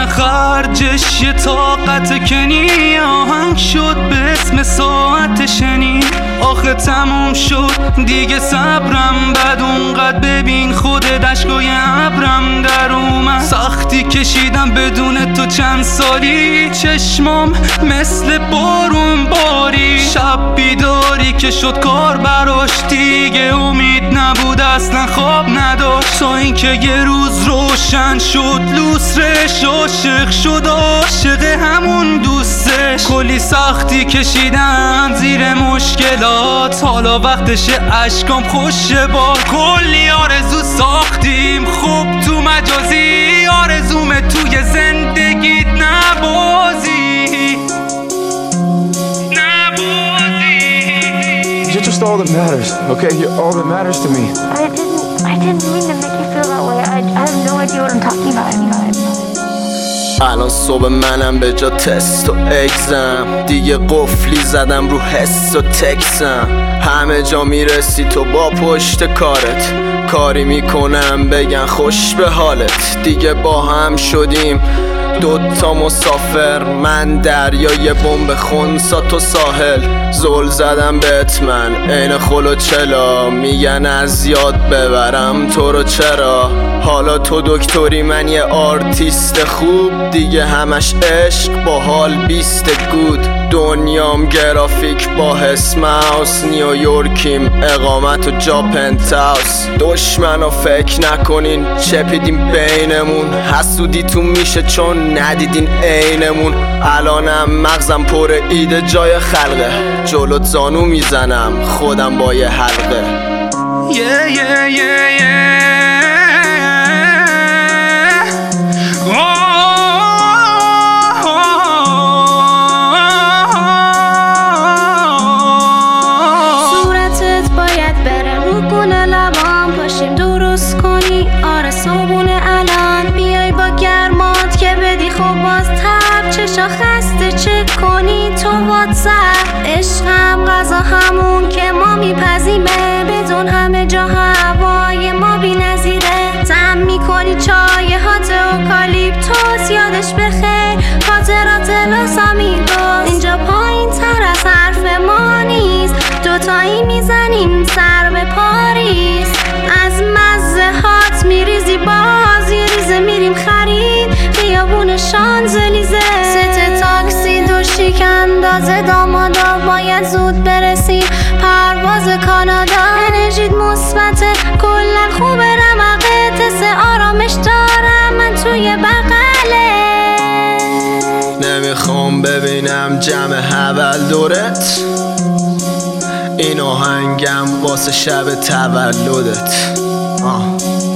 خرجش یه طاقت کنی آهنگ شد به اسم ساعت شنی. آخه تموم شد دیگه صبرم بد اونقدر ببین خودت اشکای ابرم در اومد. سختی کشیدم بدون تو چند سالی چشمام مثل بارون باری. شب بیداری که شد کار براش دیگه امید نبود اصلا خواب نداشت. تا اینکه یه روز روشن شد لوسرش عاشق شد عاشق همون دوستش. کلی سختی کشیدم زیر مشکلات حالا وقتشه اشکام خوشه با. کلی آرزو ساختیم خوب تو مجازی آرزوم توی زندگیت نبازی. You're just all that matters, okay? You're all that matters to me. I didn't mean to make you feel that way. I have no idea what I'm talking about. الان صبح منم به جا تست و اگزم دیگه قفلی زدم رو حس و تکسم. همه جا میرسی تو با پشت کارت کاری میکنم بگن خوش به حالت. دیگه با هم شدیم دوتا مسافر من دریا یه بمب خونسا تو ساحل. زل زدم بهت من عین خلو چلا میگن از یاد ببرم تو رو چرا. حالا تو دکتری من یه آرتیست خوب دیگه همش عشق با حال بیست گود. دنیام گرافیک با حس ماوس نیویورکیم اقامت و جا پنتاوس. دشمنو فکر نکنین چپیدیم بینمون حسودی تو میشه چون ندیدین عینمون. الانم مغزم پر ایده جای خلقه جلوت زانو میزنم خودم با یه حلقه. صورتت باید بره رو گونه لبام پاشیم درست کنی آره صبونه الان بیای با گرمات که بدی خوب باز تب چشا خسته چک کنی تو واتساپ. عشقم غذا همون که ما میپزیمه بدون همه جا هوای ما بی نظیره. زم میکنی چای هات اوکالیپتوس یادش بخیر خاطرات لوس آمیگوس. اینجا پایین تر از حرف ما نیست دوتایی میزنیم سر به پاریس. از مزه هات میریزی باز یه ریزه میریم خرید خیابون شانزلیزه. ست تاکسی دو شیک اندازه دامادا باید زود برسیم پرواز کانادا. انرژیت مثبته کلا خوبه رمقه تس آرامش دارم من توی بغله. نمیخوام ببینم جمع حول دورت این آهنگم واسه شب تولدت.